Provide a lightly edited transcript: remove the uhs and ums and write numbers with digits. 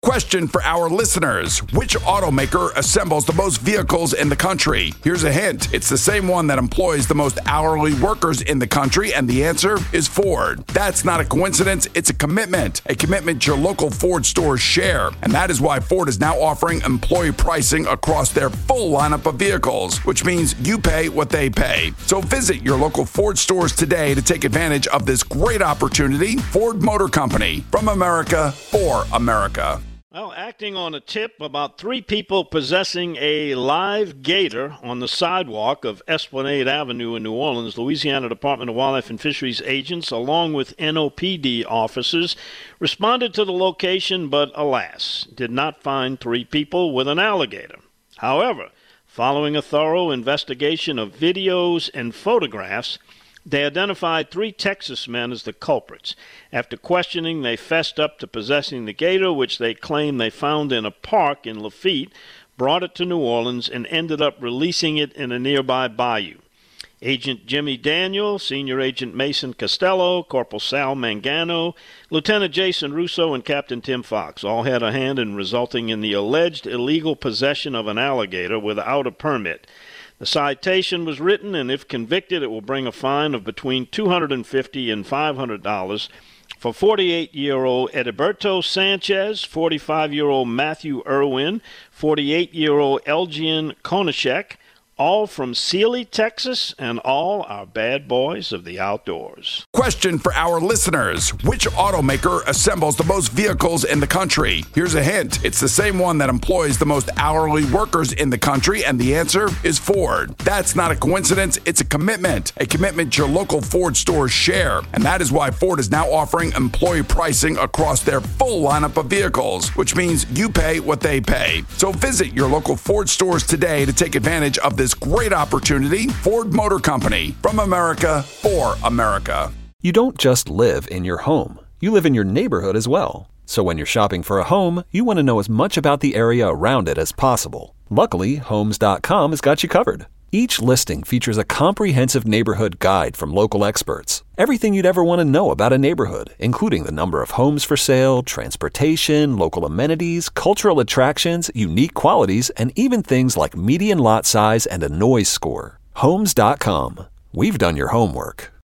Question for our listeners. Which automaker assembles the most vehicles in the country? Here's a hint. It's the same one that employs the most hourly workers in the country, and the answer is Ford. That's not a coincidence. It's a commitment your local Ford stores share. And that is why Ford is now offering employee pricing across their full lineup of vehicles, which means you pay what they pay. So visit your local Ford stores today to take advantage of this great opportunity. Ford Motor Company, from America for America. Well, acting on a tip about 3 people possessing a live gator on the sidewalk of Esplanade Avenue in New Orleans, Louisiana Department of Wildlife and Fisheries agents, along with NOPD officers, responded to the location, but alas, did not find 3 people with an alligator. However, following a thorough investigation of videos and photographs, they identified 3 Texas men as the culprits. After questioning, they fessed up to possessing the gator, which they claim they found in a park in Lafitte, brought it to New Orleans, and ended up releasing it in a nearby bayou. Agent Jimmy Daniel, Senior Agent Mason Costello, Corporal Sal Mangano, Lieutenant Jason Russo, and Captain Tim Fox all had a hand in resulting in the alleged illegal possession of an alligator without a permit. The citation was written, and if convicted, it will bring a fine of between $250 and $500 for 48-year-old Ediberto Sanchez, 45-year-old Matthew Irwin, 48-year-old Elgian Konashek, all from Sealy, Texas, and all are bad boys of the outdoors. Question for our listeners. Which automaker assembles the most vehicles in the country? Here's a hint. It's the same one that employs the most hourly workers in the country, and the answer is Ford. That's not a coincidence. It's a commitment your local Ford stores share. And that is why Ford is now offering employee pricing across their full lineup of vehicles, which means you pay what they pay. So visit your local Ford stores today to take advantage of this great opportunity. Ford Motor Company, from America for America. You don't just live in your home. You live in your neighborhood as well. So when you're shopping for a home, you want to know as much about the area around it as possible. Luckily, Homes.com has got you covered. Each listing features a comprehensive neighborhood guide from local experts. Everything you'd ever want to know about a neighborhood, including the number of homes for sale, transportation, local amenities, cultural attractions, unique qualities, and even things like median lot size and a noise score. Homes.com. We've done your homework.